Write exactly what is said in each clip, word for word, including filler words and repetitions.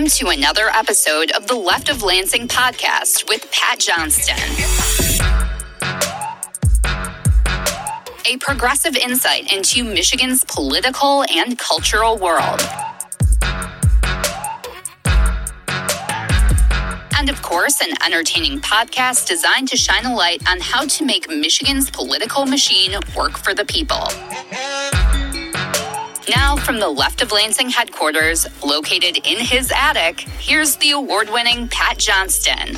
Welcome to another episode of the Left of Lansing podcast with Pat Johnston. A progressive insight into Michigan's political and cultural world. And of course, an entertaining podcast designed to shine a light on how to make Michigan's political machine work for the people. Now, from the Left of Lansing headquarters, located in his attic, here's the award-winning Pat Johnston.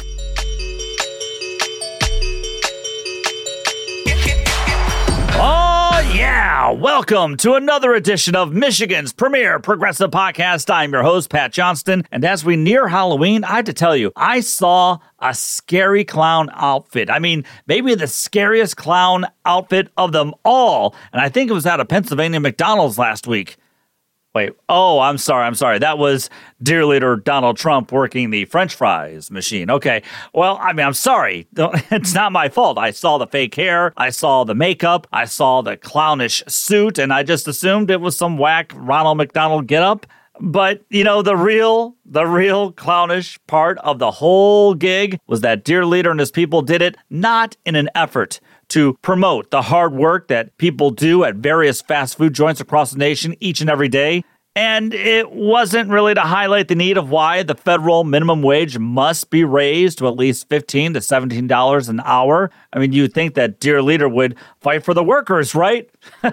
Oh, yeah. Welcome to another edition of Michigan's premier progressive podcast. I'm your host, Pat Johnston. And as we near Halloween, I have to tell you, I saw a scary clown outfit. I mean, maybe the scariest clown outfit of them all. And I think it was at a Pennsylvania McDonald's last week. Wait, oh, I'm sorry, I'm sorry. That was dear leader Donald Trump working the French fries machine. Okay, well, I mean, I'm sorry. It's not my fault. I saw the fake hair, I saw the makeup, I saw the clownish suit, and I just assumed it was some whack Ronald McDonald getup. But, you know, the real, the real clownish part of the whole gig was that dear leader and his people did it not in an effort to promote the hard work that people do at various fast food joints across the nation each and every day. And it wasn't really to highlight the need of why the federal minimum wage must be raised to at least fifteen to seventeen dollars an hour. I mean, you'd think that dear leader would fight for the workers, right?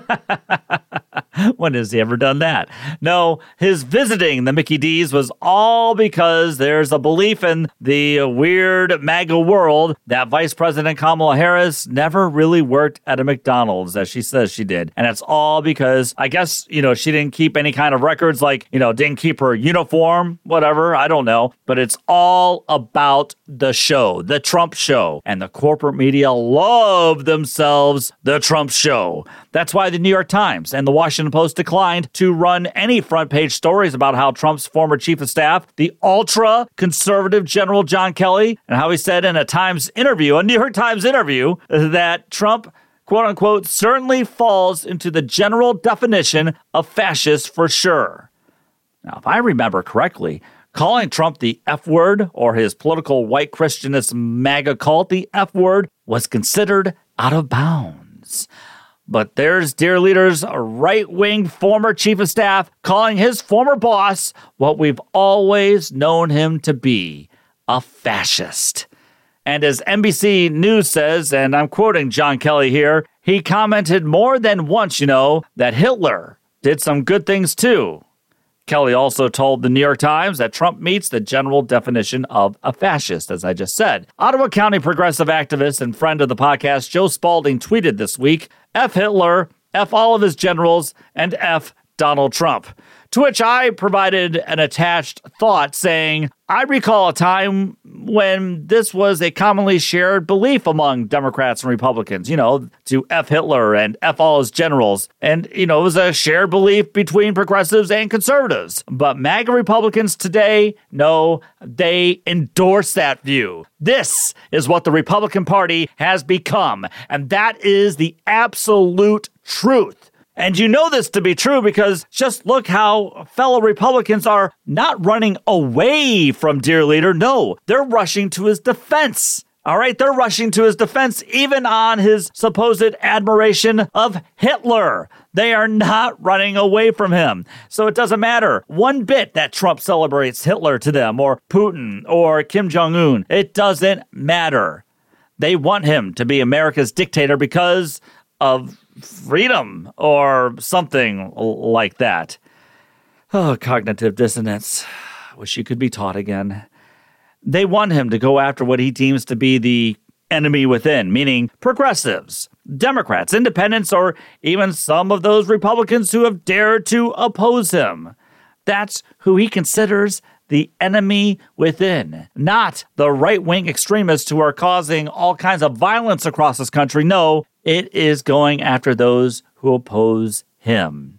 When has he ever done that? No, his visiting the Mickey D's was all because there's a belief in the weird MAGA world that Vice President Kamala Harris never really worked at a McDonald's, as she says she did. And it's all because, I guess, you know, she didn't keep any kind of records, like, you know, didn't keep her uniform, whatever, I don't know. But it's all about the show, the Trump show. And the corporate media love themselves the Trump show. That's why the New York Times and the Washington Post declined to run any front page stories about how Trump's former chief of staff, the ultra-conservative General John Kelly, and how he said in a Times interview, a New York Times interview, that Trump, quote unquote, certainly falls into the general definition of fascist for sure. Now, if I remember correctly, calling Trump the F word or his political white Christianist MAGA cult the F word was considered out of bounds. But there's dear leader's right-wing former chief of staff calling his former boss what we've always known him to be, a fascist. And as N B C News says, and I'm quoting John Kelly here, he commented more than once, you know, that Hitler did some good things too. Kelly also told the New York Times that Trump meets the general definition of a fascist, as I just said. Ottawa County progressive activist and friend of the podcast, Joe Spalding, tweeted this week, F Hitler, F all of his generals, and F Donald Trump. To which I provided an attached thought saying, I recall a time when this was a commonly shared belief among Democrats and Republicans, you know, to F Hitler and F all his generals. And, you know, it was a shared belief between progressives and conservatives. But MAGA Republicans today, no, they endorse that view. This is what the Republican Party has become. And that is the absolute truth. And you know this to be true because just look how fellow Republicans are not running away from dear leader. No, they're rushing to his defense. All right, they're rushing to his defense even on his supposed admiration of Hitler. They are not running away from him. So it doesn't matter one bit that Trump celebrates Hitler to them or Putin or Kim Jong-un. It doesn't matter. They want him to be America's dictator because of freedom or something like that. Oh, cognitive dissonance. Wish you could be taught again. They want him to go after what he deems to be the enemy within, meaning progressives, Democrats, independents, or even some of those Republicans who have dared to oppose him. That's who he considers the enemy within, not the right-wing extremists who are causing all kinds of violence across this country. No, it is going after those who oppose him.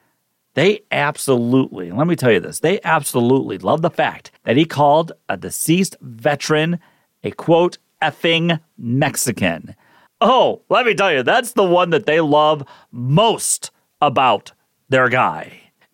They absolutely, let me tell you this, they absolutely love the fact that he called a deceased veteran a, quote, effing Mexican. Oh, let me tell you, that's the one that they love most about their guy.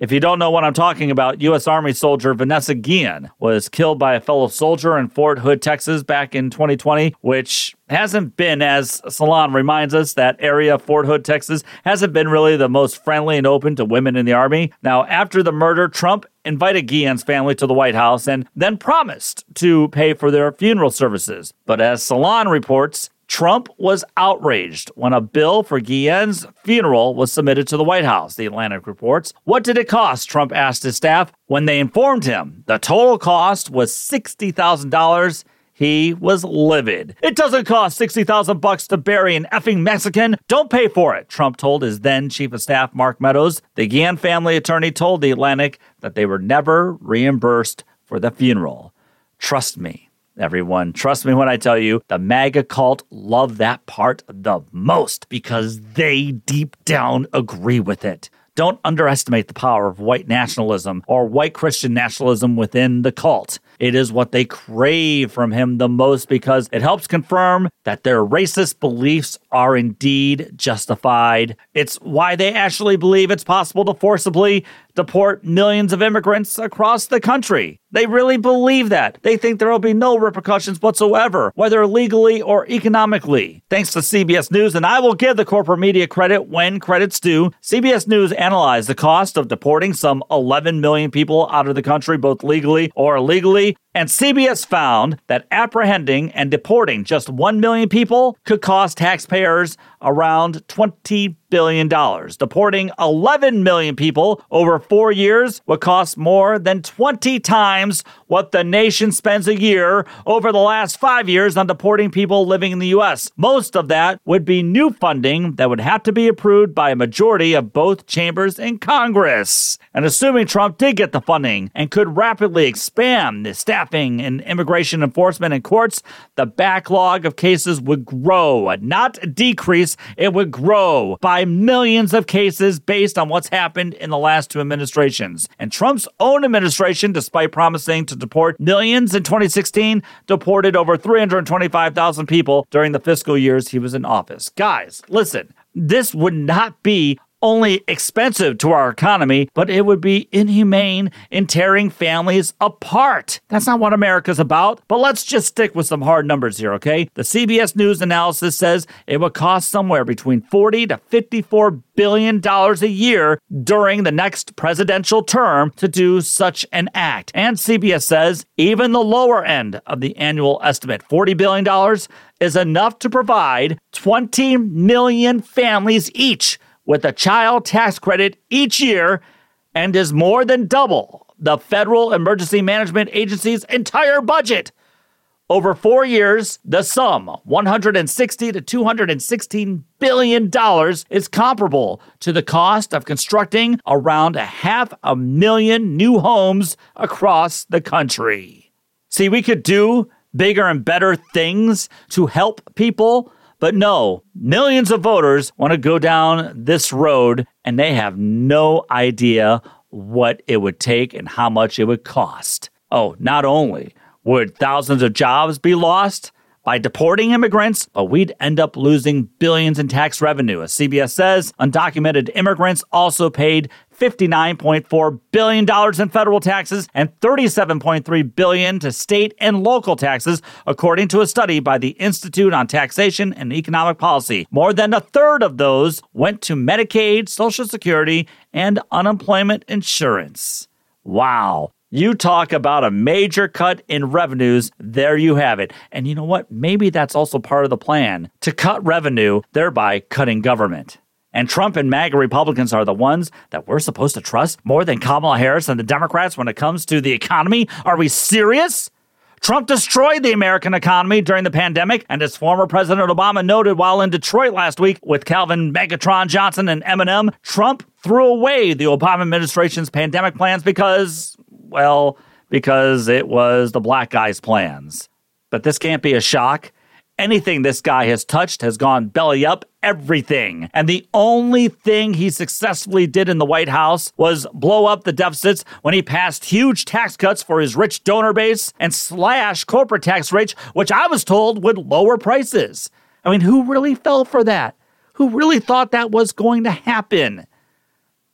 If you don't know what I'm talking about, U S. Army soldier Vanessa Guillen was killed by a fellow soldier in Fort Hood, Texas back in twenty twenty, which hasn't been, as Salon reminds us, that area of Fort Hood, Texas, hasn't been really the most friendly and open to women in the Army. Now, after the murder, Trump invited Guillen's family to the White House and then promised to pay for their funeral services. But as Salon reports, Trump was outraged when a bill for Guillen's funeral was submitted to the White House, The Atlantic reports. What did it cost? Trump asked his staff. When they informed him the total cost was sixty thousand dollars, he was livid. It doesn't cost sixty thousand bucks to bury an effing Mexican. Don't pay for it, Trump told his then chief of staff, Mark Meadows. The Guillen family attorney told The Atlantic that they were never reimbursed for the funeral. Trust me. Everyone, trust me when I tell you, the MAGA cult love that part the most because they deep down agree with it. Don't underestimate the power of white nationalism or white Christian nationalism within the cult. It is what they crave from him the most because it helps confirm that their racist beliefs are indeed justified. It's why they actually believe it's possible to forcibly deport millions of immigrants across the country. They really believe that. They think there will be no repercussions whatsoever, whether legally or economically. Thanks to C B S News, and I will give the corporate media credit when credit's due, C B S News analyzed the cost of deporting some eleven million people out of the country, both legally or illegally. And C B S found that apprehending and deporting just one million people could cost taxpayers around twenty billion dollars. Deporting eleven million people over four years would cost more than twenty times what the nation spends a year over the last five years on deporting people living in the U S. Most of that would be new funding that would have to be approved by a majority of both chambers in Congress. And assuming Trump did get the funding and could rapidly expand the staffing and immigration enforcement in courts, the backlog of cases would grow, not decrease. It would grow by millions of cases based on what's happened in the last two administrations. And Trump's own administration, despite promising to deport millions in twenty sixteen, deported over three hundred twenty-five thousand people during the fiscal years he was in office. Guys, listen, this would not be only expensive to our economy, but it would be inhumane in tearing families apart. That's not what America's about. But let's just stick with some hard numbers here, okay? The C B S News analysis says it would cost somewhere between forty to fifty-four billion dollars a year during the next presidential term to do such an act. And C B S says even the lower end of the annual estimate, forty billion dollars, is enough to provide twenty million families each with a child tax credit each year and is more than double the Federal Emergency Management Agency's entire budget. Over four years, the sum, one hundred sixty to two hundred sixteen billion dollars, is comparable to the cost of constructing around a half a million new homes across the country. See, we could do bigger and better things to help people, but no, millions of voters want to go down this road, and they have no idea what it would take and how much it would cost. Oh, not only would thousands of jobs be lost by deporting immigrants, but we'd end up losing billions in tax revenue. As C B S says, undocumented immigrants also paid fifty-nine point four billion dollars in federal taxes and thirty-seven point three billion dollars to state and local taxes, according to a study by the Institute on Taxation and Economic Policy. More than a third of those went to Medicaid, Social Security, and unemployment insurance. Wow. You talk about a major cut in revenues, there you have it. And you know what? Maybe that's also part of the plan, to cut revenue, thereby cutting government. And Trump and MAGA Republicans are the ones that we're supposed to trust more than Kamala Harris and the Democrats when it comes to the economy? Are we serious? Trump destroyed the American economy during the pandemic, and as former President Obama noted while in Detroit last week with Calvin Megatron Johnson and Eminem, Trump threw away the Obama administration's pandemic plans because, well, because it was the black guy's plans. But this can't be a shock. Anything this guy has touched has gone belly up, everything. And the only thing he successfully did in the White House was blow up the deficits when he passed huge tax cuts for his rich donor base and slash corporate tax rates, which I was told would lower prices. I mean, who really fell for that? Who really thought that was going to happen?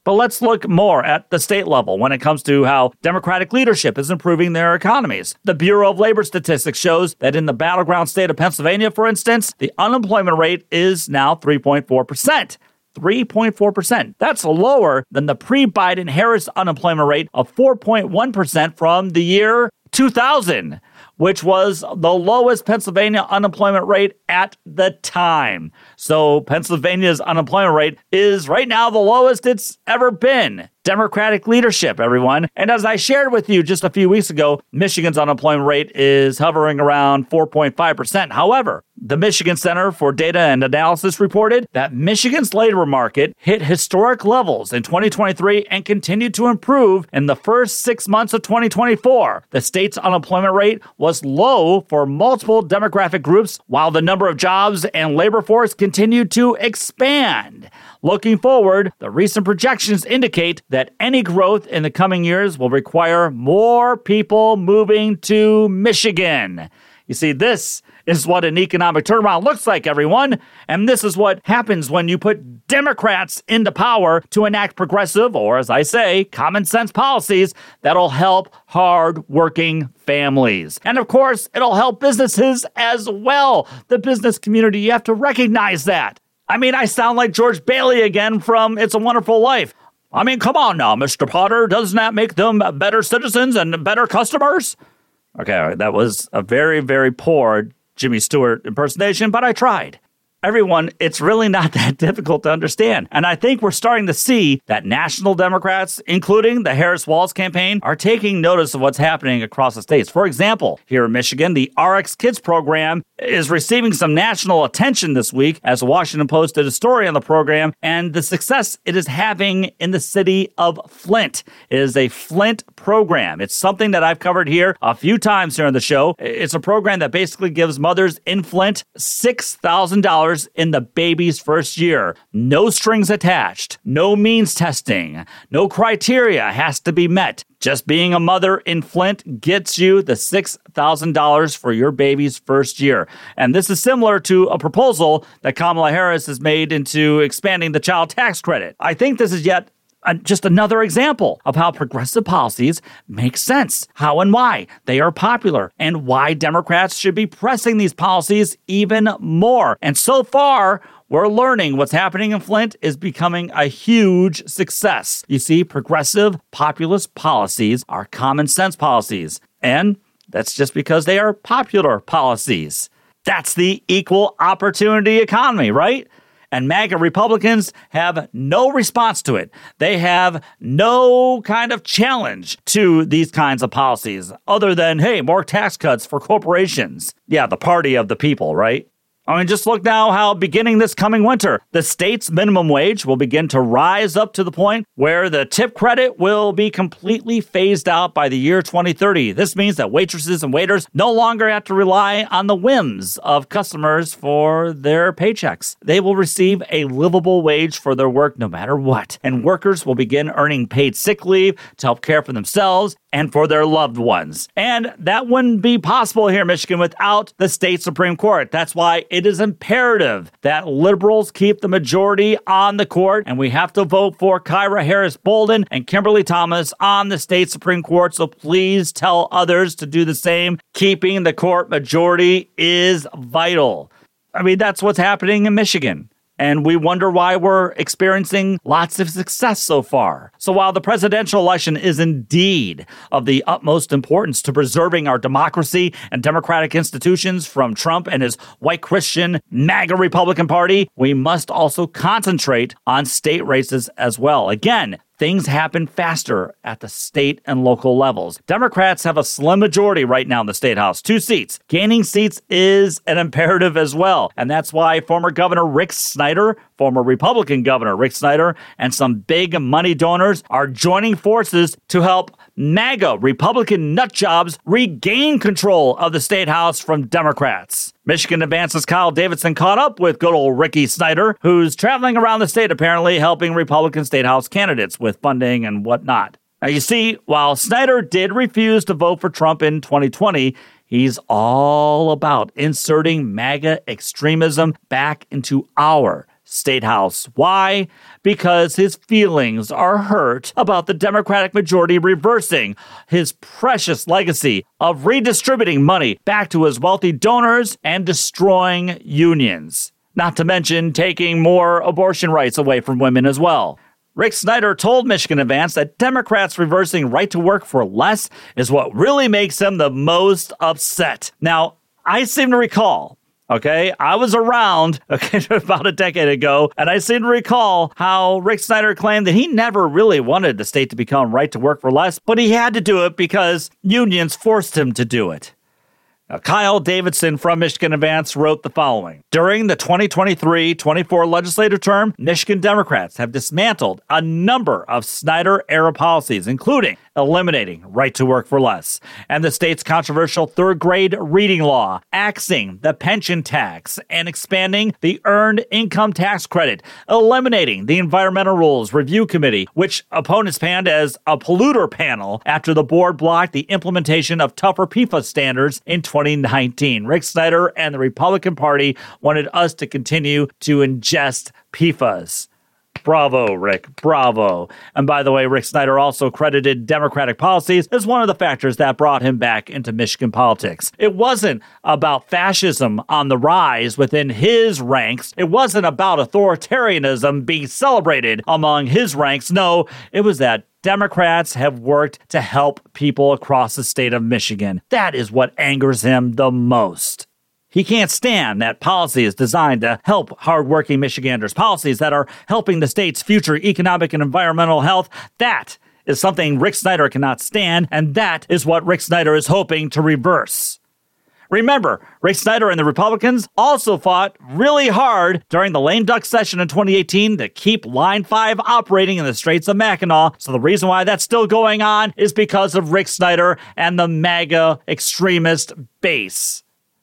But let's look more at the state level when it comes to how Democratic leadership is improving their economies. The Bureau of Labor Statistics shows that in the battleground state of Pennsylvania, for instance, the unemployment rate is now three point four percent. three point four percent. That's lower than the pre-Biden-Harris unemployment rate of four point one percent from the year two thousand, which was the lowest Pennsylvania unemployment rate at the time. So Pennsylvania's unemployment rate is right now the lowest it's ever been. Democratic leadership, everyone. And as I shared with you just a few weeks ago, Michigan's unemployment rate is hovering around four point five percent. However, the Michigan Center for Data and Analysis reported that Michigan's labor market hit historic levels in twenty twenty-three and continued to improve in the first six months of twenty twenty-four. The state's unemployment rate was low for multiple demographic groups, while the number of jobs and labor force continued to expand. Looking forward, the recent projections indicate that any growth in the coming years will require more people moving to Michigan. You see, this is what an economic turnaround looks like, everyone. And this is what happens when you put Democrats into power to enact progressive, or as I say, common sense policies that'll help hard-working families. And of course, it'll help businesses as well. The business community, you have to recognize that. I mean, I sound like George Bailey again from It's a Wonderful Life. I mean, come on now, Mister Potter. Doesn't that make them better citizens and better customers? Okay, that was a very, very poor Jimmy Stewart impersonation, but I tried. Everyone, it's really not that difficult to understand. And I think we're starting to see that national Democrats, including the Harris-Walz campaign, are taking notice of what's happening across the states. For example, here in Michigan, the R X Kids program is receiving some national attention this week as the Washington Post did a story on the program and the success it is having in the city of Flint. It is a Flint program. It's something that I've covered here a few times here on the show. It's a program that basically gives mothers in Flint six thousand dollars in the baby's first year. No strings attached, no means testing, no criteria has to be met. Just being a mother in Flint gets you the six thousand dollars for your baby's first year. And this is similar to a proposal that Kamala Harris has made into expanding the child tax credit. I think this is yet Uh, just another example of how progressive policies make sense, how and why they are popular, and why Democrats should be pressing these policies even more. And so far, we're learning what's happening in Flint is becoming a huge success. You see, progressive, populist policies are common sense policies, and that's just because they are popular policies. That's the equal opportunity economy, right? And MAGA Republicans have no response to it. They have no kind of challenge to these kinds of policies other than, hey, more tax cuts for corporations. Yeah, the party of the people, right? I mean, just look now how beginning this coming winter, the state's minimum wage will begin to rise up to the point where the tip credit will be completely phased out by the year twenty thirty. This means that waitresses and waiters no longer have to rely on the whims of customers for their paychecks. They will receive a livable wage for their work no matter what. And workers will begin earning paid sick leave to help care for themselves and for their loved ones. And that wouldn't be possible here in Michigan without the state Supreme Court. That's why it is imperative that liberals keep the majority on the court, and we have to vote for Kyra Harris Bolden and Kimberly Thomas on the state Supreme Court, so please tell others to do the same. Keeping the court majority is vital. I mean, that's what's happening in Michigan. And we wonder why we're experiencing lots of success so far. So while the presidential election is indeed of the utmost importance to preserving our democracy and democratic institutions from Trump and his white Christian MAGA Republican Party, we must also concentrate on state races as well. Again, things happen faster at the state and local levels. Democrats have a slim majority right now in the State House, two seats. Gaining seats is an imperative as well. And that's why former Governor Rick Snyder, former Republican Governor Rick Snyder, and some big money donors are joining forces to help MAGA Republican nutjobs regain control of the State House from Democrats. Michigan Advance's Kyle Davidson caught up with good old Ricky Snyder, who's traveling around the state apparently helping Republican State House candidates with funding and whatnot. Now, you see, while Snyder did refuse to vote for Trump in twenty twenty, he's all about inserting MAGA extremism back into our State House. Why? Because his feelings are hurt about the Democratic majority reversing his precious legacy of redistributing money back to his wealthy donors and destroying unions. Not to mention taking more abortion rights away from women as well. Rick Snyder told Michigan Advance that Democrats reversing right to work for less is what really makes him the most upset. Now, I seem to recall, okay, I was around okay, about a decade ago, and I seem to recall how Rick Snyder claimed that he never really wanted the state to become right to work for less, but he had to do it because unions forced him to do it. Now, Kyle Davidson from Michigan Advance wrote the following. During the twenty twenty-three twenty-four legislative term, Michigan Democrats have dismantled a number of Snyder-era policies, including eliminating right to work for less, and the state's controversial third-grade reading law, axing the pension tax, and expanding the earned income tax credit, eliminating the Environmental Rules Review Committee, which opponents panned as a polluter panel after the board blocked the implementation of tougher P F A S standards in twenty nineteen. Rick Snyder and the Republican Party wanted us to continue to ingest P F A S. Bravo, Rick. Bravo. And by the way, Rick Snyder also credited Democratic policies as one of the factors that brought him back into Michigan politics. It wasn't about fascism on the rise within his ranks. It wasn't about authoritarianism being celebrated among his ranks. No, it was that Democrats have worked to help people across the state of Michigan. That is what angers him the most. He can't stand that policy is designed to help hardworking Michiganders. Policies that are helping the state's future economic and environmental health. That is something Rick Snyder cannot stand, and that is what Rick Snyder is hoping to reverse. Remember, Rick Snyder and the Republicans also fought really hard during the lame duck session in twenty eighteen to keep Line five operating in the Straits of Mackinac. So the reason why that's still going on is because of Rick Snyder and the MAGA extremist base.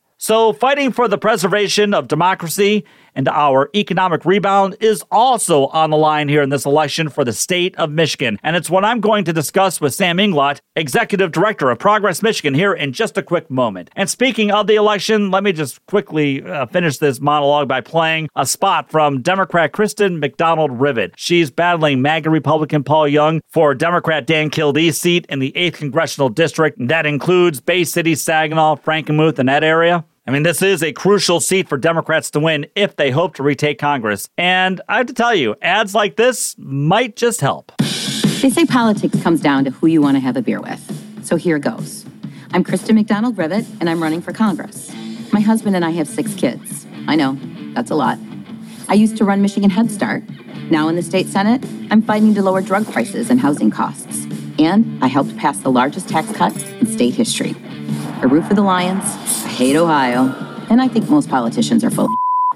So fighting for the preservation of democracy and our economic rebound is also on the line here in this election for the state of Michigan. And it's what I'm going to discuss with Sam Inglot, Executive Director of Progress Michigan, here in just a quick moment. And speaking of the election, let me just quickly uh, finish this monologue by playing a spot from Democrat Kristen McDonald-Rivet. She's battling MAGA Republican Paul Young for Democrat Dan Kildee's seat in the eighth Congressional District. That includes Bay City, Saginaw, Frankenmuth, and that area. I mean, this is a crucial seat for Democrats to win if they hope to retake Congress. And I have to tell you, ads like this might just help. They say politics comes down to who you want to have a beer with. So here goes. I'm Kristen McDonald-Rivet, and I'm running for Congress. My husband and I have six kids. I know, that's a lot. I used to run Michigan Head Start. Now in the state Senate, I'm fighting to lower drug prices and housing costs. And I helped pass the largest tax cut in state history. I root for the Lions, I hate Ohio, and I think most politicians are full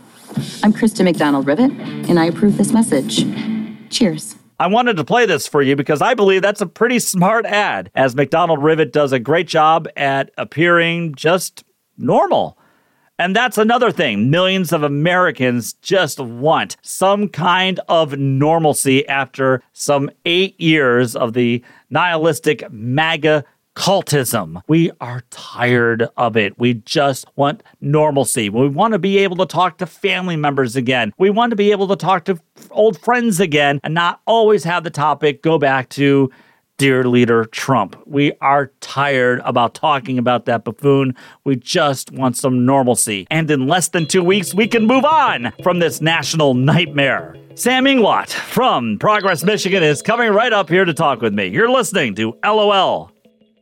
of I'm Kristen McDonald-Rivet, and I approve this message. Cheers. I wanted to play this for you because I believe that's a pretty smart ad, as McDonald-Rivet does a great job at appearing just normal. And that's another thing. Millions of Americans just want some kind of normalcy after some eight years of the nihilistic MAGA cultism. We are tired of it. We just want normalcy. We want to be able to talk to family members again. We want to be able to talk to old friends again and not always have the topic go back to dear leader Trump. We are tired about talking about that buffoon. We just want some normalcy. And in less than two weeks, we can move on from this national nightmare. Sam Inglot from Progress Michigan is coming right up here to talk with me. You're listening to L O L.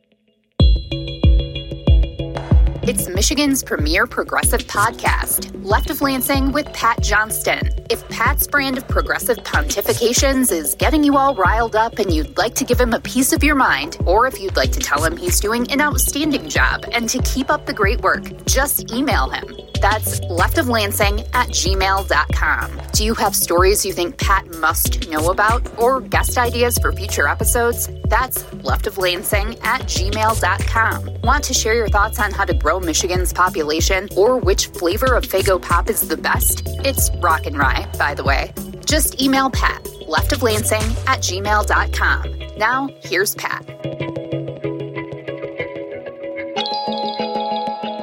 It's Michigan's premier progressive podcast, Left of Lansing with Pat Johnston. If Pat's brand of progressive pontifications is getting you all riled up and you'd like to give him a piece of your mind, or if you'd like to tell him he's doing an outstanding job and to keep up the great work, just email him. That's leftoflansing at gmail dot com. Do you have stories you think Pat must know about or guest ideas for future episodes? That's leftoflansing at gmail dot com. Want to share your thoughts on how to grow Michigan's population or which flavor of Faygo Pop is the best? It's rock and rye, by the way. Just email Pat, leftoflansing at gmail dot com. Now, here's Pat.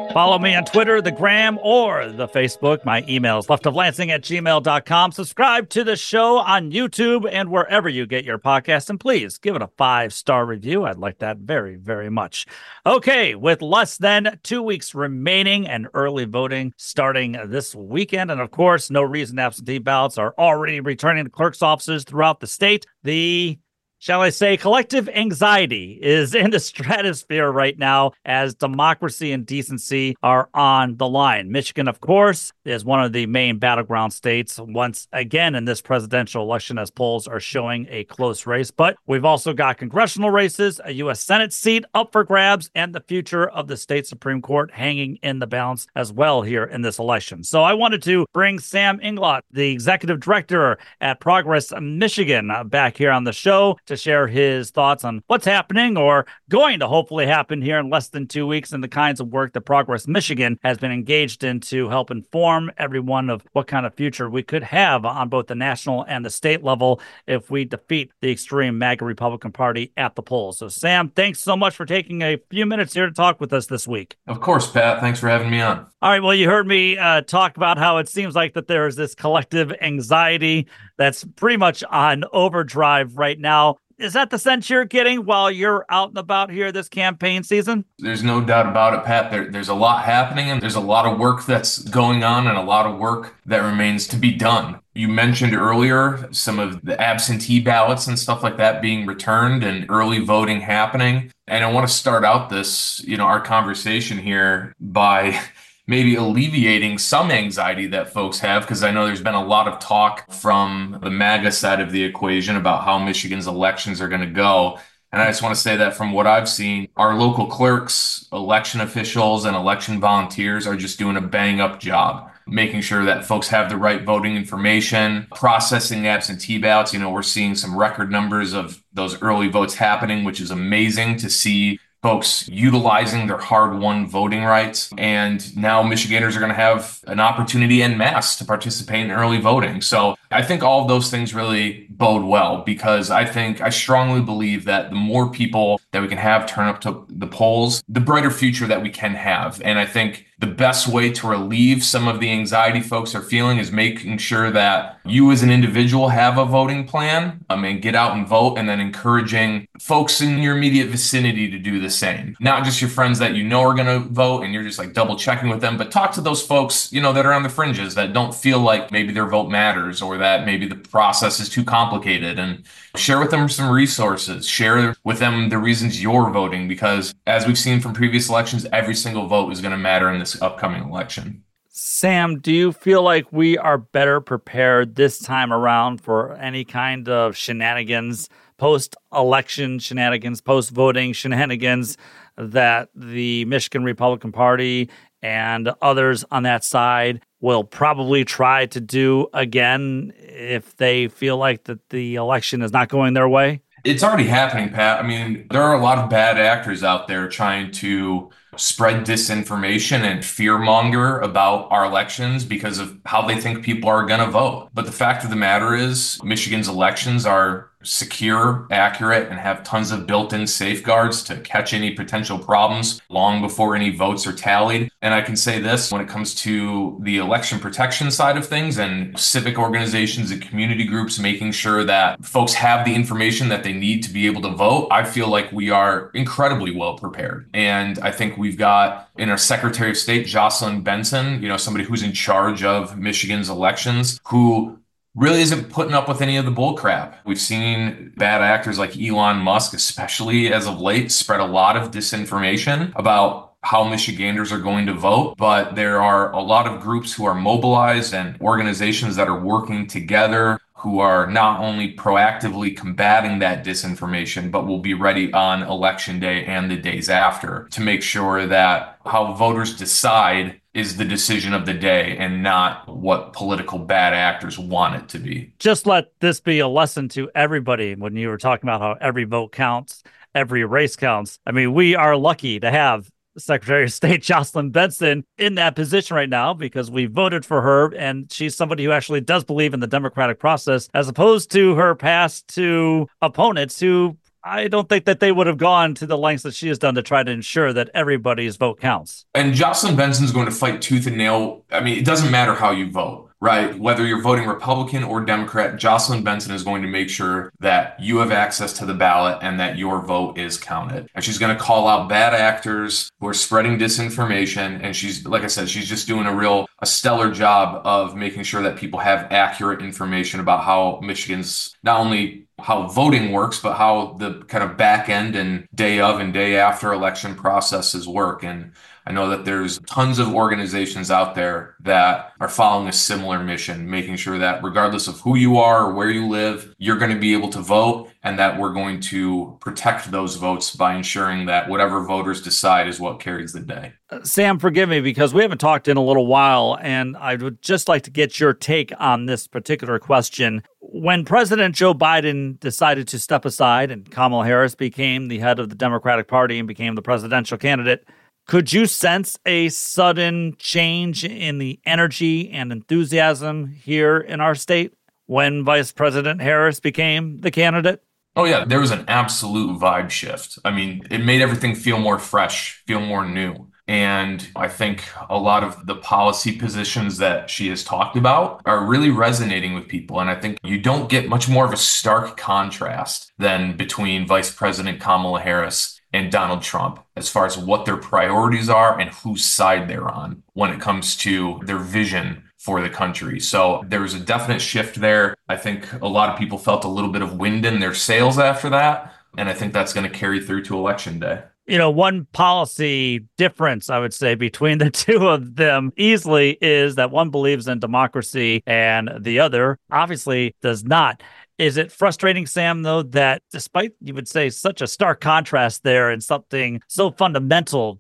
Follow me on Twitter, the Gram, or the Facebook. My email is leftoflansing at gmail dot com. Subscribe to the show on YouTube and wherever you get your podcast. And please give it a five-star review. I'd like that very, very much. Okay, with less than two weeks remaining and early voting starting this weekend, and of course, no reason absentee ballots are already returning to clerk's offices throughout the state, the shall I say, collective anxiety is in the stratosphere right now as democracy and decency are on the line. Michigan, of course, is one of the main battleground states once again in this presidential election, as polls are showing a close race. But we've also got congressional races, a U S Senate seat up for grabs, and the future of the state Supreme Court hanging in the balance as well here in this election. So I wanted to bring Sam Inglot, the executive director at Progress Michigan, back here on the show to share his thoughts on what's happening or going to hopefully happen here in less than two weeks and the kinds of work that Progress Michigan has been engaged in to help inform everyone of what kind of future we could have on both the national and the state level if we defeat the extreme MAGA Republican Party at the polls. So, Sam, thanks so much for taking a few minutes here to talk with us this week. Of course, Pat. Thanks for having me on. All right. Well, you heard me uh, talk about how it seems like that there is this collective anxiety that's pretty much on overdrive right now. Is that the sense you're getting while you're out and about here this campaign season? There's no doubt about it, Pat. There, there's a lot happening, and there's a lot of work that's going on and a lot of work that remains to be done. You mentioned earlier some of the absentee ballots and stuff like that being returned and early voting happening. And I want to start out this, you know, our conversation here by maybe alleviating some anxiety that folks have, because I know there's been a lot of talk from the MAGA side of the equation about how Michigan's elections are going to go. And I just want to say that from what I've seen, our local clerks, election officials, and election volunteers are just doing a bang up job, making sure that folks have the right voting information, processing absentee ballots. You know, we're seeing some record numbers of those early votes happening, which is amazing to see folks utilizing their hard-won voting rights. And now Michiganders are going to have an opportunity en masse to participate in early voting. So I think all of those things really bode well, because I think I strongly believe that the more people that we can have turn up to the polls, the brighter future that we can have. And I think the best way to relieve some of the anxiety folks are feeling is making sure that you as an individual have a voting plan um, and get out and vote, and then encouraging folks in your immediate vicinity to do the same. Not just your friends that you know are going to vote and you're just like double checking with them, but talk to those folks, you know, that are on the fringes that don't feel like maybe their vote matters or that maybe the process is too complicated, and share with them some resources, share with them the reasons you're voting, because as we've seen from previous elections, every single vote is going to matter in this upcoming election. Sam, do you feel like we are better prepared this time around for any kind of shenanigans, post-election shenanigans, post-voting shenanigans that the Michigan Republican Party and others on that side will probably try to do again if they feel like that the election is not going their way? It's already happening, Pat. I mean, there are a lot of bad actors out there trying to spread disinformation and fearmonger about our elections because of how they think people are going to vote. But the fact of the matter is, Michigan's elections are secure, accurate, and have tons of built-in safeguards to catch any potential problems long before any votes are tallied. And I can say this, when it comes to the election protection side of things and civic organizations and community groups making sure that folks have the information that they need to be able to vote, I feel like we are incredibly well prepared. And I think we've got in our Secretary of State, Jocelyn Benson, you know, somebody who's in charge of Michigan's elections, who really isn't putting up with any of the bull crap. We've seen bad actors like Elon Musk, especially as of late, spread a lot of disinformation about how Michiganders are going to vote. But there are a lot of groups who are mobilized and organizations that are working together, who are not only proactively combating that disinformation, but will be ready on election day and the days after to make sure that how voters decide is the decision of the day and not what political bad actors want it to be. Just let this be a lesson to everybody when you were talking about how every vote counts, every race counts. I mean, we are lucky to have Secretary of State Jocelyn Benson in that position right now because we voted for her, and she's somebody who actually does believe in the democratic process, as opposed to her past two opponents who I don't think that they would have gone to the lengths that she has done to try to ensure that everybody's vote counts. And Jocelyn Benson's going to fight tooth and nail. I mean, it doesn't matter how you vote, right? Whether you're voting Republican or Democrat, Jocelyn Benson is going to make sure that you have access to the ballot and that your vote is counted. And she's going to call out bad actors who are spreading disinformation. And she's, like I said, she's just doing a real, a stellar job of making sure that people have accurate information about how Michigan's not only how voting works, but how the kind of back end and day of and day after election processes work. And I know that there's tons of organizations out there that are following a similar mission, making sure that regardless of who you are or where you live, you're going to be able to vote, and that we're going to protect those votes by ensuring that whatever voters decide is what carries the day. Sam, forgive me because we haven't talked in a little while, and I would just like to get your take on this particular question. When President Joe Biden decided to step aside and Kamala Harris became the head of the Democratic Party and became the presidential candidate, could you sense a sudden change in the energy and enthusiasm here in our state when Vice President Harris became the candidate? Oh, yeah, there was an absolute vibe shift. I mean, it made everything feel more fresh, feel more new. And I think a lot of the policy positions that she has talked about are really resonating with people. And I think you don't get much more of a stark contrast than between Vice President Kamala Harris and Donald Trump as far as what their priorities are and whose side they're on when it comes to their vision for the country. So there was a definite shift there. I think a lot of people felt a little bit of wind in their sails after that. And I think that's going to carry through to Election Day. You know, one policy difference, I would say, between the two of them easily is that one believes in democracy and the other obviously does not. Is it frustrating, Sam, though, that despite, you would say, such a stark contrast there and something so fundamental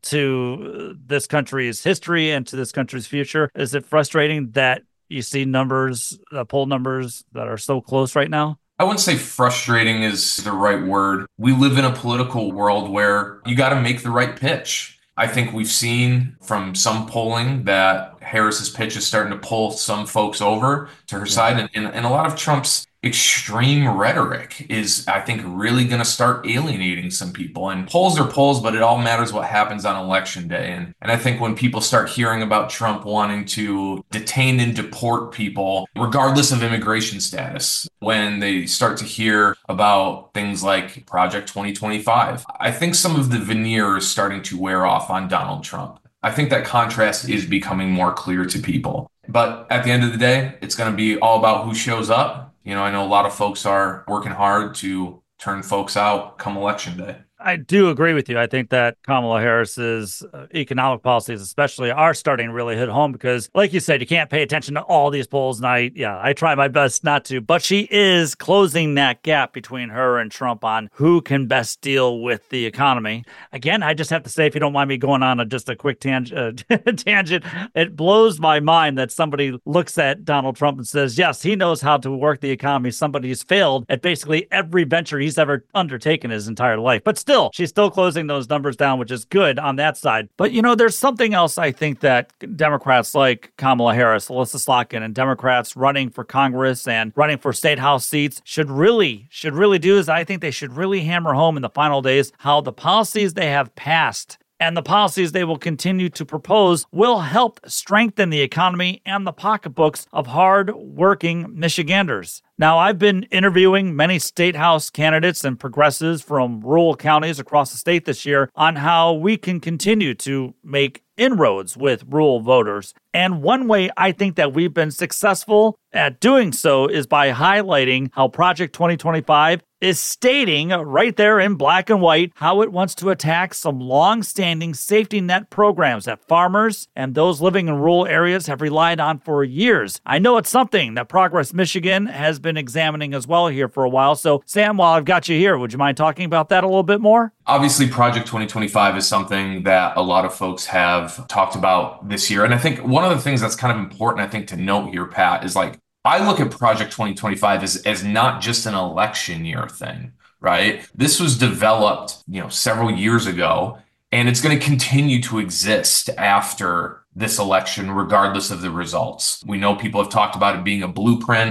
to this country's history and to this country's future, is it frustrating that you see numbers, uh, poll numbers that are so close right now? I wouldn't say frustrating is the right word. We live in a political world where you got to make the right pitch. I think we've seen from some polling that Harris's pitch is starting to pull some folks over to her yeah. side. And, and, and a lot of Trump's extreme rhetoric is, I think, really going to start alienating some people. And polls are polls, but it all matters what happens on Election Day. And, and I think when people start hearing about Trump wanting to detain and deport people, regardless of immigration status, when they start to hear about things like Project twenty twenty-five, I think some of the veneer is starting to wear off on Donald Trump. I think that contrast is becoming more clear to people. But at the end of the day, it's going to be all about who shows up. You know, I know a lot of folks are working hard to turn folks out come Election Day. I do agree with you. I think that Kamala Harris's uh, economic policies especially are starting to really hit home because, like you said, you can't pay attention to all these polls. And I, yeah, I try my best not to. But she is closing that gap between her and Trump on who can best deal with the economy. Again, I just have to say, if you don't mind me going on a, just a quick tang- uh, tangent, it blows my mind that somebody looks at Donald Trump and says, yes, he knows how to work the economy. Somebody's failed at basically every venture he's ever undertaken his entire life. But still, Still, she's still closing those numbers down, which is good on that side. But, you know, there's something else I think that Democrats like Kamala Harris, Alyssa Slotkin, and Democrats running for Congress and running for state house seats should really, should really do is I think they should really hammer home in the final days how the policies they have passed and the policies they will continue to propose will help strengthen the economy and the pocketbooks of hard-working Michiganders. Now, I've been interviewing many state house candidates and progressives from rural counties across the state this year on how we can continue to make inroads with rural voters. And one way I think that we've been successful at doing so is by highlighting how Project twenty twenty-five is stating right there in black and white how it wants to attack some long-standing safety net programs that farmers and those living in rural areas have relied on for years. I know it's something that Progress Michigan has been examining as well here for a while. So, Sam, while I've got you here, would you mind talking about that a little bit more? Obviously, Project twenty twenty-five is something that a lot of folks have talked about this year. And I think one of the things that's kind of important, I think, to note here, Pat, is like, I look at Project twenty twenty-five as, as not just an election year thing, right? This was developed, you know, several years ago, and it's going to continue to exist after this election, regardless of the results. We know people have talked about it being a blueprint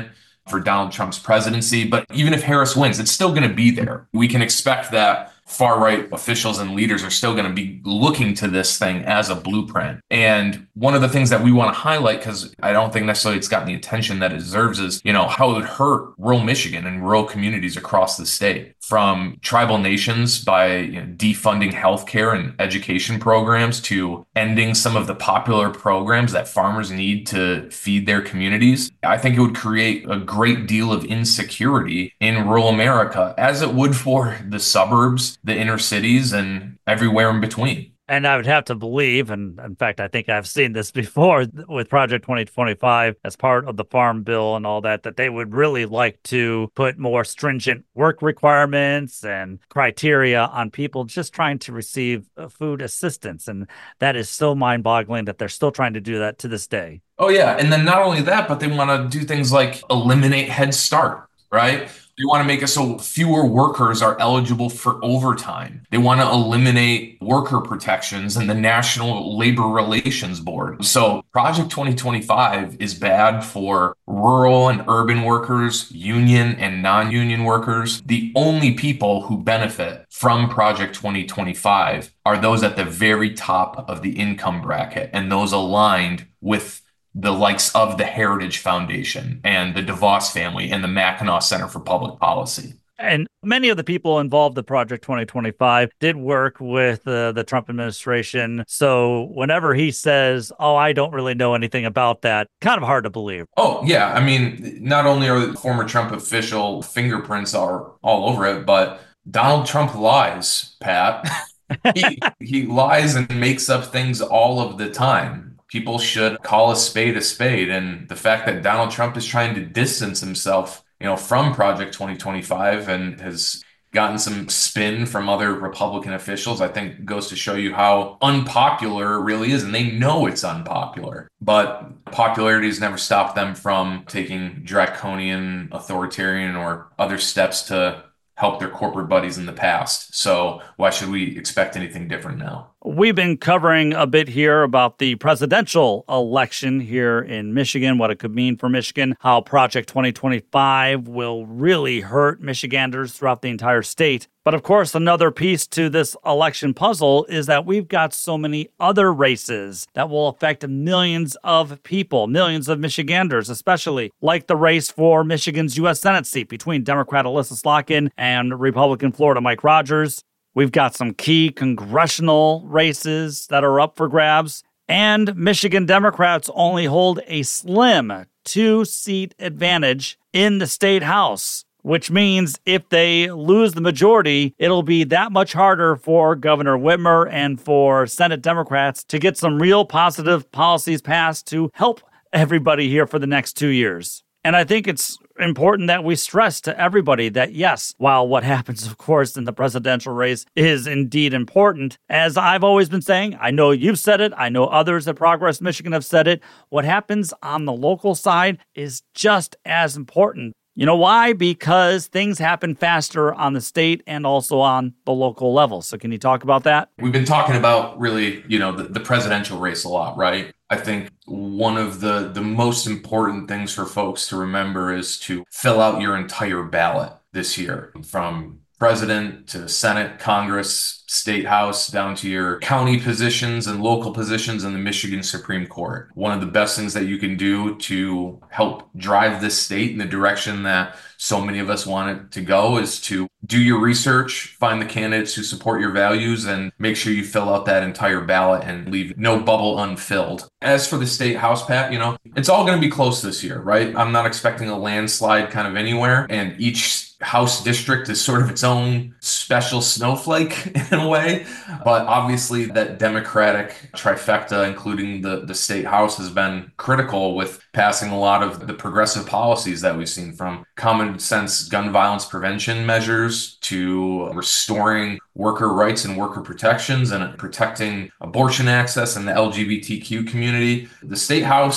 for Donald Trump's presidency. But even if Harris wins, it's still going to be there. We can expect that far-right officials and leaders are still going to be looking to this thing as a blueprint. And one of the things that we want to highlight, because I don't think necessarily it's gotten the attention that it deserves, is, you know, how it would hurt rural Michigan and rural communities across the state, from tribal nations by, you know, defunding healthcare and education programs to ending some of the popular programs that farmers need to feed their communities. I think it would create a great deal of insecurity in rural America, as it would for the suburbs, the inner cities, and everywhere in between. And I would have to believe, and in fact, I think I've seen this before with Project twenty twenty-five as part of the Farm Bill and all that, that they would really like to put more stringent work requirements and criteria on people just trying to receive food assistance. And that is so mind-boggling that they're still trying to do that to this day. Oh, yeah. And then not only that, but they want to do things like eliminate Head Start, right? They want to make it so fewer workers are eligible for overtime. They want to eliminate worker protections in the National Labor Relations Board. So Project twenty twenty-five is bad for rural and urban workers, union and non-union workers. The only people who benefit from Project twenty twenty-five are those at the very top of the income bracket and those aligned with the likes of the Heritage Foundation and the DeVos family and the Mackinac Center for Public Policy. And many of the people involved in Project twenty twenty-five did work with uh, the Trump administration. So whenever he says, oh, I don't really know anything about that, kind of hard to believe. Oh, yeah. I mean, not only are the former Trump official fingerprints are all over it, but Donald Trump lies, Pat. he, he lies and makes up things all of the time. People should call a spade a spade. And the fact that Donald Trump is trying to distance himself, you know, from Project twenty twenty-five and has gotten some spin from other Republican officials, I think goes to show you how unpopular it really is. And they know it's unpopular, but popularity has never stopped them from taking draconian, authoritarian, or other steps to help their corporate buddies in the past. So why should we expect anything different now? We've been covering a bit here about the presidential election here in Michigan, what it could mean for Michigan, how Project twenty twenty-five will really hurt Michiganders throughout the entire state. But of course, another piece to this election puzzle is that we've got so many other races that will affect millions of people, millions of Michiganders, especially like the race for Michigan's U S Senate seat between Democrat Alyssa Slotkin and Republican Florida Mike Rogers. We've got some key congressional races that are up for grabs, and Michigan Democrats only hold a slim two-seat advantage in the state house, which means if they lose the majority, it'll be that much harder for Governor Whitmer and for Senate Democrats to get some real positive policies passed to help everybody here for the next two years. And I think it's important that we stress to everybody that, yes, while what happens, of course, in the presidential race is indeed important, as I've always been saying, I know you've said it, I know others at Progress Michigan have said it, what happens on the local side is just as important. You know why? Because things happen faster on the state and also on the local level. So can you talk about that? We've been talking about really, you know, the, the presidential race a lot, right? I think one of the, the most important things for folks to remember is to fill out your entire ballot this year, from president to Senate, Congress, state house, down to your county positions and local positions in the Michigan Supreme Court. One of the best things that you can do to help drive this state in the direction that so many of us want it to go is to do your research, find the candidates who support your values, and make sure you fill out that entire ballot and leave no bubble unfilled. As for the state house, Pat, you know, it's all going to be close this year, right? I'm not expecting a landslide kind of anywhere, and each House district is sort of its own special snowflake in a way. But obviously that Democratic trifecta, including the, the state house, has been critical with passing a lot of the progressive policies that we've seen, from common sense gun violence prevention measures to restoring worker rights and worker protections and protecting abortion access in the L G B T Q community. The state house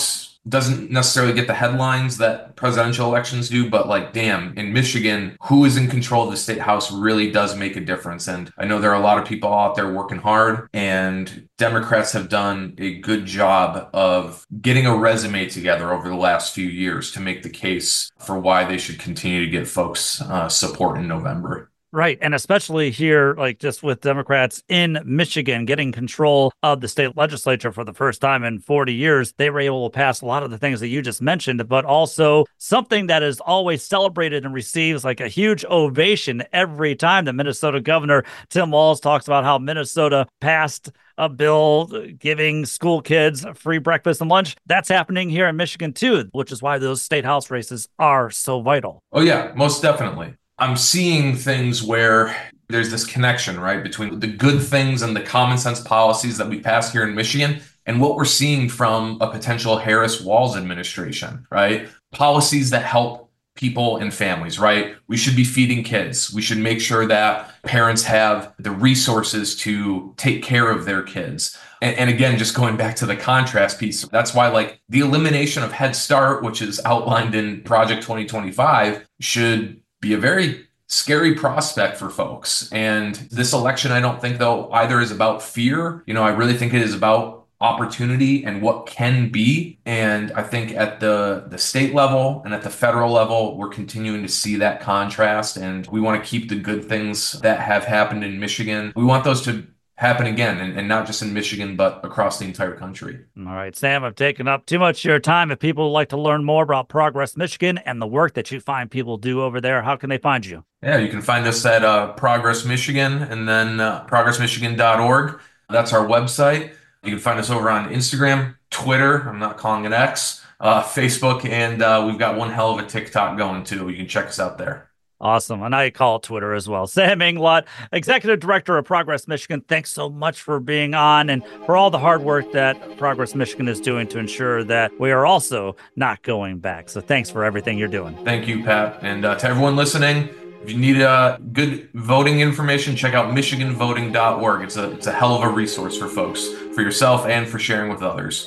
doesn't necessarily get the headlines that presidential elections do, but like, damn, in Michigan, who is in control of the state house really does make a difference. And I know there are a lot of people out there working hard, and Democrats have done a good job of getting a resume together over the last few years to make the case for why they should continue to get folks uh, support in November. Right. And especially here, like just with Democrats in Michigan getting control of the state legislature for the first time in forty years, they were able to pass a lot of the things that you just mentioned, but also something that is always celebrated and receives like a huge ovation every time. The Minnesota governor, Tim Walz, talks about how Minnesota passed a bill giving school kids free breakfast and lunch. That's happening here in Michigan, too, which is why those state house races are so vital. Oh, yeah, most definitely. I'm seeing things where there's this connection, right, between the good things and the common sense policies that we pass here in Michigan and what we're seeing from a potential Harris-Walz administration, right? Policies that help people and families, right? We should be feeding kids. We should make sure that parents have the resources to take care of their kids. And, and again, just going back to the contrast piece, that's why like the elimination of Head Start, which is outlined in Project twenty twenty-five, should be a very scary prospect for folks. And this election, I don't think, though, either is about fear. You know, I really think it is about opportunity and what can be. And I think at the, the state level and at the federal level, we're continuing to see that contrast. And we want to keep the good things that have happened in Michigan. We want those to happen again, and, and not just in Michigan, but across the entire country. All right, Sam, I've taken up too much of your time. If people would like to learn more about Progress Michigan and the work that you find people do over there, how can they find you? Yeah, you can find us at uh, Progress Michigan and then uh, progress michigan dot org. That's our website. You can find us over on Instagram, Twitter, I'm not calling it X, uh, Facebook, and uh, we've got one hell of a TikTok going too. You can check us out there. Awesome. And I call it Twitter as well. Sam Inglot, Executive Director of Progress Michigan, thanks so much for being on and for all the hard work that Progress Michigan is doing to ensure that we are also not going back. So thanks for everything you're doing. Thank you, Pat. And uh, to everyone listening, if you need uh, good voting information, check out michigan voting dot org. It's a, it's a hell of a resource for folks, for yourself and for sharing with others.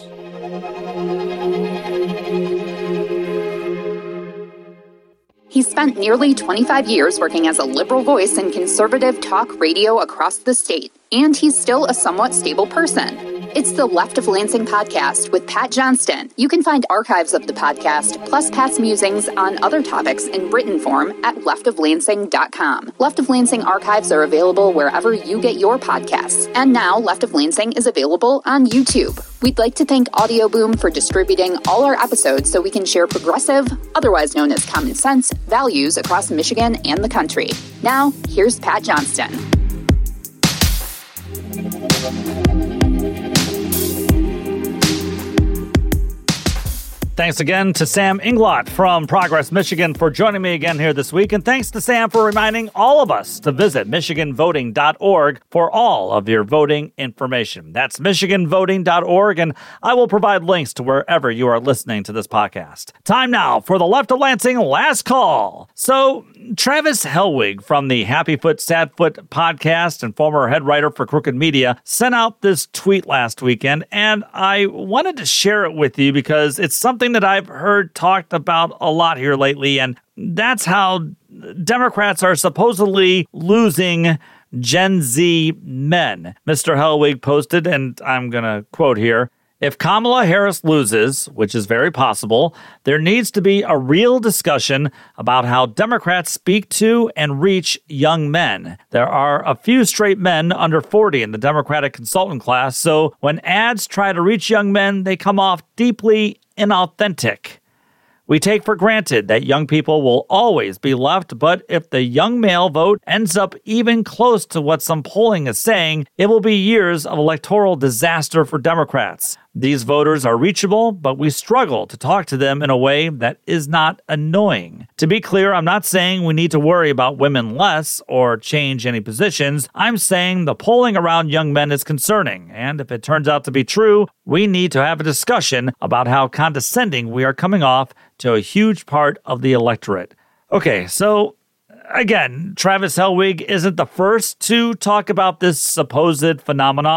He spent nearly twenty-five years working as a liberal voice in conservative talk radio across the state, and he's still a somewhat stable person. It's the Left of Lansing podcast with Pat Johnston. You can find archives of the podcast, plus Pat's musings on other topics in written form at left of lansing dot com. Left of Lansing archives are available wherever you get your podcasts. And now Left of Lansing is available on YouTube. We'd like to thank Audio Boom for distributing all our episodes so we can share progressive, otherwise known as common sense, values across Michigan and the country. Now, here's Pat Johnston. Thanks again to Sam Inglot from Progress Michigan for joining me again here this week. And thanks to Sam for reminding all of us to visit michigan voting dot org for all of your voting information. That's michigan voting dot org, and I will provide links to wherever you are listening to this podcast. Time now for the Left of Lansing Last Call. So, Travis Helwig from the Happy Foot, Sad Foot podcast and former head writer for Crooked Media sent out this tweet last weekend, and I wanted to share it with you because it's something that I've heard talked about a lot here lately, and that's how Democrats are supposedly losing Gen Z men. Mister Helwig posted, and I'm going to quote here, "If Kamala Harris loses, which is very possible, there needs to be a real discussion about how Democrats speak to and reach young men. There are a few straight men under forty in the Democratic consultant class, so when ads try to reach young men, they come off deeply inauthentic. We take for granted that young people will always be left, but if the young male vote ends up even close to what some polling is saying, it will be years of electoral disaster for Democrats. These voters are reachable, but we struggle to talk to them in a way that is not annoying. To be clear, I'm not saying we need to worry about women less or change any positions. I'm saying the polling around young men is concerning, and if it turns out to be true, we need to have a discussion about how condescending we are coming off to a huge part of the electorate." Okay, so again, Travis Helwig isn't the first to talk about this supposed phenomenon.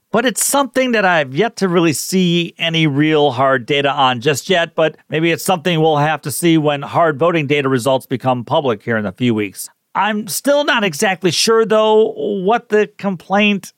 But it's something that I've yet to really see any real hard data on just yet, but maybe it's something we'll have to see when hard voting data results become public here in a few weeks. I'm still not exactly sure, though, what the complaint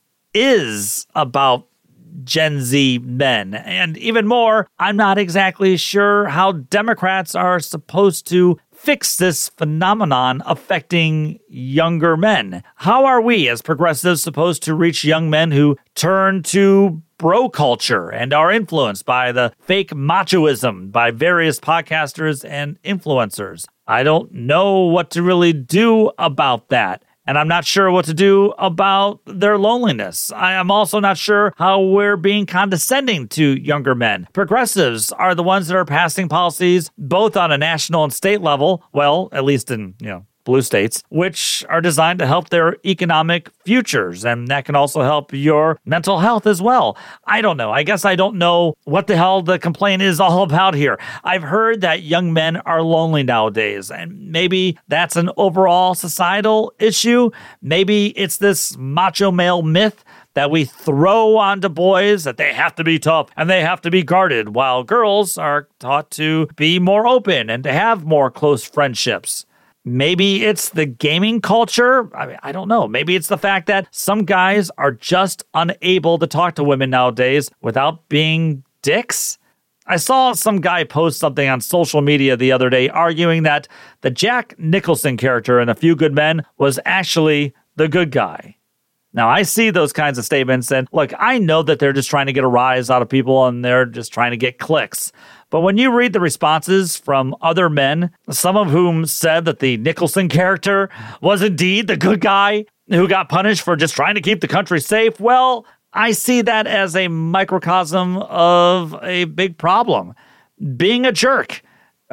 is about Gen Z men. And even more, I'm not exactly sure how Democrats are supposed to fix this phenomenon affecting younger men. How are we as progressives supposed to reach young men who turn to bro culture and are influenced by the fake machoism by various podcasters and influencers? I don't know what to really do about that. And I'm not sure what to do about their loneliness. I am also not sure how we're being condescending to younger men. Progressives are the ones that are passing policies both on a national and state level, well, at least in, you know, blue states, which are designed to help their economic futures. And that can also help your mental health as well. I don't know. I guess I don't know what the hell the complaint is all about here. I've heard that young men are lonely nowadays, and maybe that's an overall societal issue. Maybe it's this macho male myth that we throw onto boys that they have to be tough and they have to be guarded, while girls are taught to be more open and to have more close friendships. Maybe it's the gaming culture. I mean, I don't know. Maybe it's the fact that some guys are just unable to talk to women nowadays without being dicks. I saw some guy post something on social media the other day arguing that the Jack Nicholson character in A Few Good Men was actually the good guy. Now, I see those kinds of statements, and look, I know that they're just trying to get a rise out of people and they're just trying to get clicks. But when you read the responses from other men, some of whom said that the Nicholson character was indeed the good guy who got punished for just trying to keep the country safe, well, I see that as a microcosm of a big problem. Being a jerk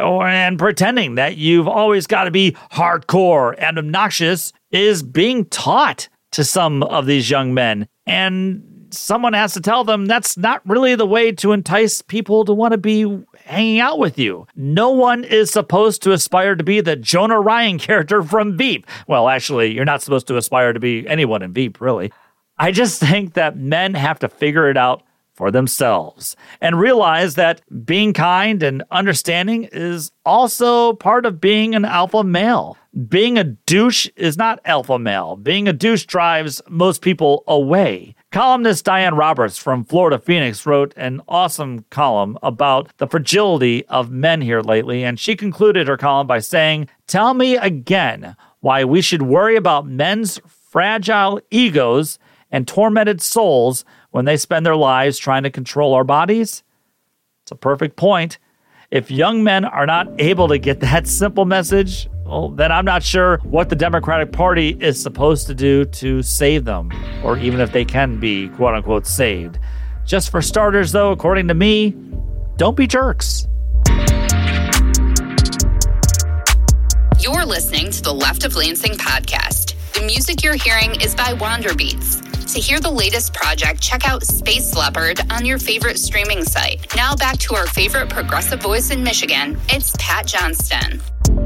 and pretending that you've always got to be hardcore and obnoxious is being taught to some of these young men. And someone has to tell them that's not really the way to entice people to want to be hanging out with you. No one is supposed to aspire to be the Jonah Ryan character from Veep. Well, actually, you're not supposed to aspire to be anyone in Veep, really. I just think that men have to figure it out for themselves and realize that being kind and understanding is also part of being an alpha male. Being a douche is not alpha male. Being a douche drives most people away. Columnist Diane Roberts from Florida Phoenix wrote an awesome column about the fragility of men here lately, and she concluded her column by saying, "Tell me again why we should worry about men's fragile egos and tormented souls when they spend their lives trying to control our bodies." It's a perfect point. If young men are not able to get that simple message, well, then I'm not sure what the Democratic Party is supposed to do to save them, or even if they can be, quote-unquote, saved. Just for starters, though, according to me, don't be jerks. You're listening to the Left of Lansing podcast. The music you're hearing is by Wanderbeats. To hear the latest project, check out Space Leopard on your favorite streaming site. Now back to our favorite progressive voice in Michigan. It's Pat Johnston.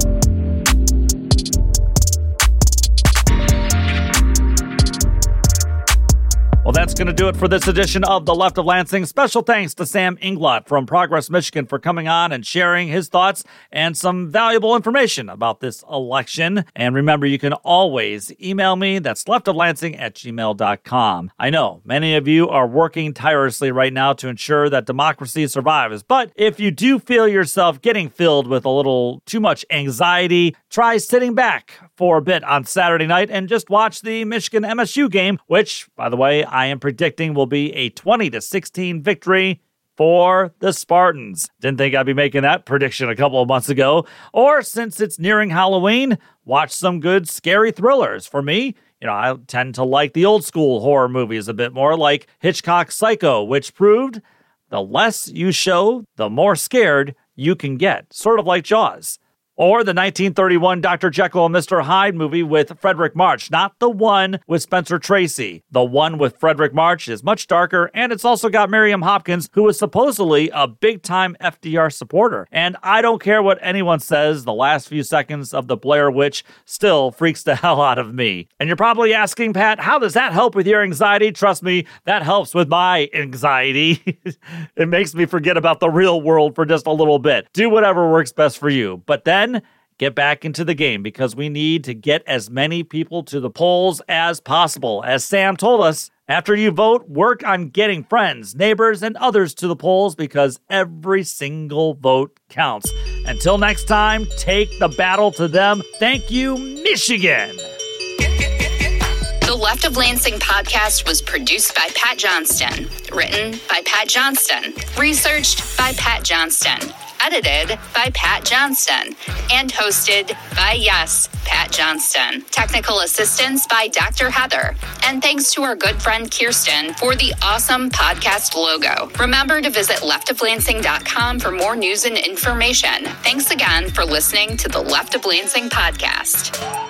Well, that's going to do it for this edition of The Left of Lansing. Special thanks to Sam Inglot from Progress Michigan for coming on and sharing his thoughts and some valuable information about this election. And remember, you can always email me. That's leftoflansing at gmail dot com. I know many of you are working tirelessly right now to ensure that democracy survives. But if you do feel yourself getting filled with a little too much anxiety, try sitting back for a bit on Saturday night and just watch the Michigan M S U game, which, by the way, I am predicting will be a twenty to sixteen victory for the Spartans. Didn't think I'd be making that prediction a couple of months ago. Or since it's nearing Halloween, watch some good scary thrillers. For me, you know, I tend to like the old school horror movies a bit more, like Hitchcock's Psycho, which proved the less you show, the more scared you can get. Sort of like Jaws. Or the nineteen thirty-one Doctor Jekyll and Mister Hyde movie with Frederick March, not the one with Spencer Tracy. The one with Frederick March is much darker, and it's also got Miriam Hopkins, who is supposedly a big-time F D R supporter. And I don't care what anyone says, the last few seconds of The Blair Witch still freaks the hell out of me. And you're probably asking, Pat, how does that help with your anxiety? Trust me, that helps with my anxiety. It makes me forget about the real world for just a little bit. Do whatever works best for you. But then get back into the game, because we need to get as many people to the polls as possible. As Sam told us, after you vote, work on getting friends, neighbors, and others to the polls, because every single vote counts. Until next time, take the battle to them. Thank you, Michigan. The Left of Lansing podcast was produced by Pat Johnston, written by Pat Johnston, researched by Pat Johnston, edited by Pat Johnston, and hosted by, yes, Pat Johnston. Technical assistance by Doctor Heather. And thanks to our good friend Kirsten for the awesome podcast logo. Remember to visit left of lansing dot com for more news and information. Thanks again for listening to the Left of Lansing podcast.